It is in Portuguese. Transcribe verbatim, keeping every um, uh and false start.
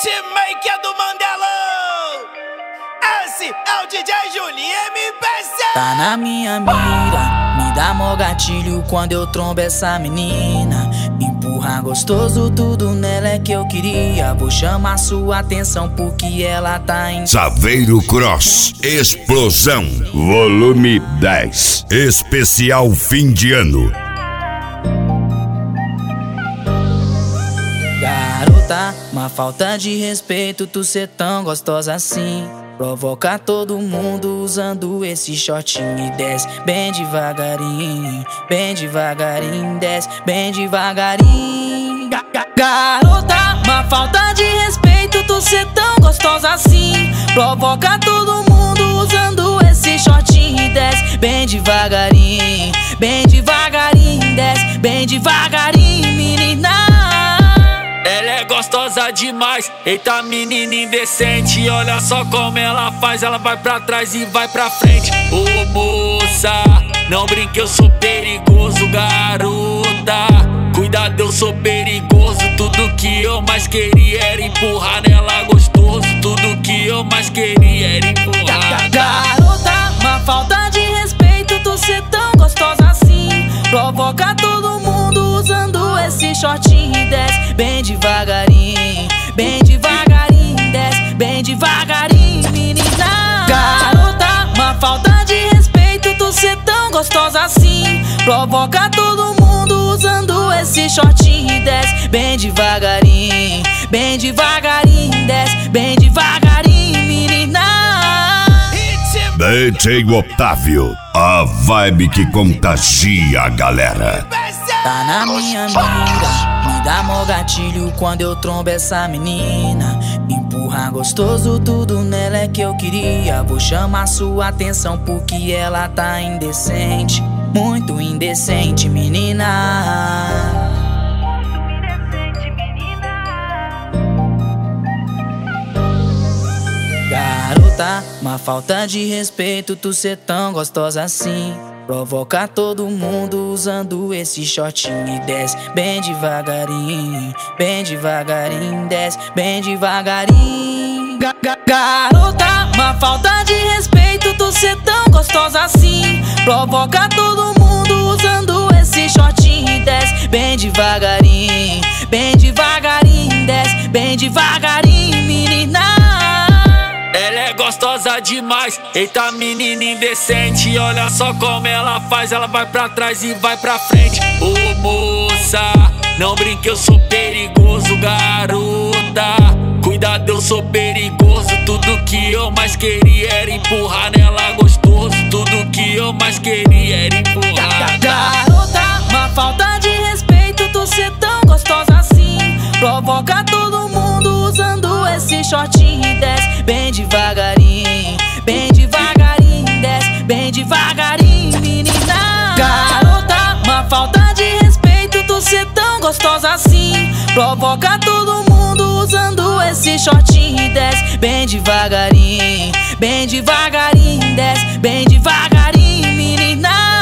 Hitmaker do Mandelão. Esse é o D J Juninho M P C. Tá na minha mira, me dá mó gatilho quando eu trombo essa menina. Empurra gostoso, tudo nela é que eu queria. Vou chamar sua atenção porque ela tá em Saveiro Cross Explosão Volume dez Especial fim de ano. Garota, uma falta de respeito tu ser tão gostosa assim. Provoca todo mundo usando esse shortinho e desce bem devagarinho, bem devagarinho, desce bem devagarinho. Ga -ga Garota, uma falta de respeito tu ser tão gostosa assim. Provoca todo mundo usando esse shortinho e desce bem devagarinho, bem devagarinho, desce bem devagarinho, menina. Ela é gostosa demais, eita menina indecente. Olha só como ela faz, ela vai pra trás e vai pra frente. Ô moça, não brinque, eu sou perigoso, garota. Cuidado, eu sou perigoso. Tudo que eu mais queria era empurrar nela gostoso. Tudo que eu mais queria era empurrar. Garota, uma falta de respeito tu ser tão gostosa assim. Provoca todo mundo usando esse shortinho e desce bem devagarinho, bem devagarinho, desce bem devagarinho, menina. Garota, uma falta de respeito tu ser tão gostosa assim. Provoca todo mundo usando esse shortinho e desce bem devagarinho, bem devagarinho, desce bem devagarinho, menina. D J Otávio, a vibe que contagia a galera. Tá na minha mira, me dá mó gatilho quando eu trombo essa menina. Empurra gostoso, tudo nela é que eu queria. Vou chamar sua atenção porque ela tá indecente, muito indecente, menina. Garota, uma falta de respeito tu ser tão gostosa assim. Provoca todo mundo usando esse shortinho e desce bem devagarinho, bem devagarinho, desce bem devagarinho. Ga -ga Garota, uma falta de respeito tu ser tão gostosa assim. Provoca todo mundo usando esse shortinho e desce bem devagarinho, bem devagarinho, desce bem devagarinho, menina. Ela é gostosa demais, eita menina indecente. Olha só como ela faz, ela vai pra trás e vai pra frente. Ô moça, não brinque, eu sou perigoso, garota. Cuidado, eu sou perigoso. Tudo que eu mais queria era empurrar nela gostoso. Tudo que eu mais queria era empurrar. Garota, uma falta de respeito tu ser tão gostosa assim. Provoca todo mundo usando esse shortinho e desce bem devagarinho, bem devagarinho, desce bem devagarinho, menina. Garota, uma falta de respeito tu ser tão gostosa assim. Provoca todo mundo usando esse shortinho e desce bem devagarinho, bem devagarinho, desce bem devagarinho, menina.